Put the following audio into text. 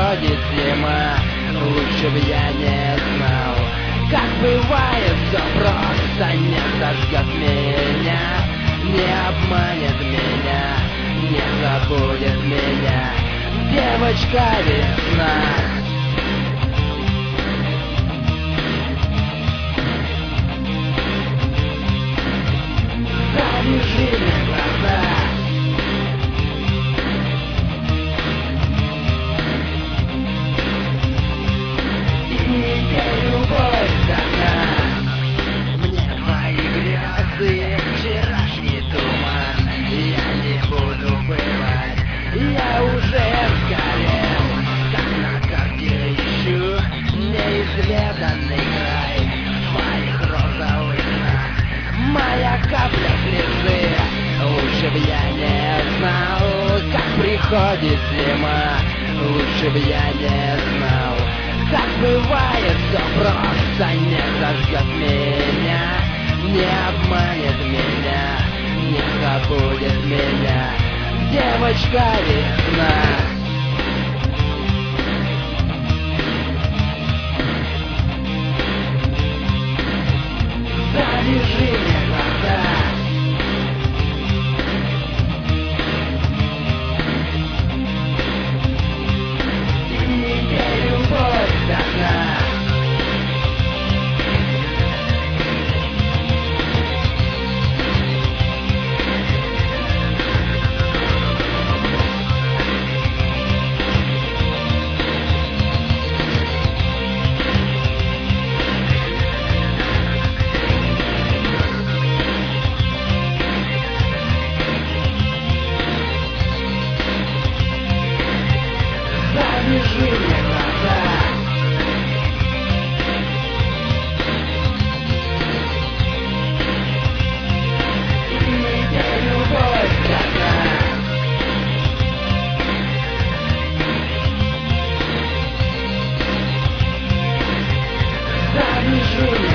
приходит зима, лучше б я не знал. Как бывает, все просто не сожгет меня, не обманет меня, не забудет меня девочка весна. Завяжи мне глаза, и любовь дана. Мне твои грезы, вчерашний туман, я не буду бывать, я уже сгорел, как на карте ищу неизведанный край в твоих розовых снах. Моя капля слезы, лучше б я не знал, как приходит зима, лучше б я не знал. Как бывает, все просто не зажгет меня, не обманет меня, не забудет меня девочка весна. Завяжи мне глаза, и любовь дана. Завяжи мне глаза, и любовь дана. Завяжи мне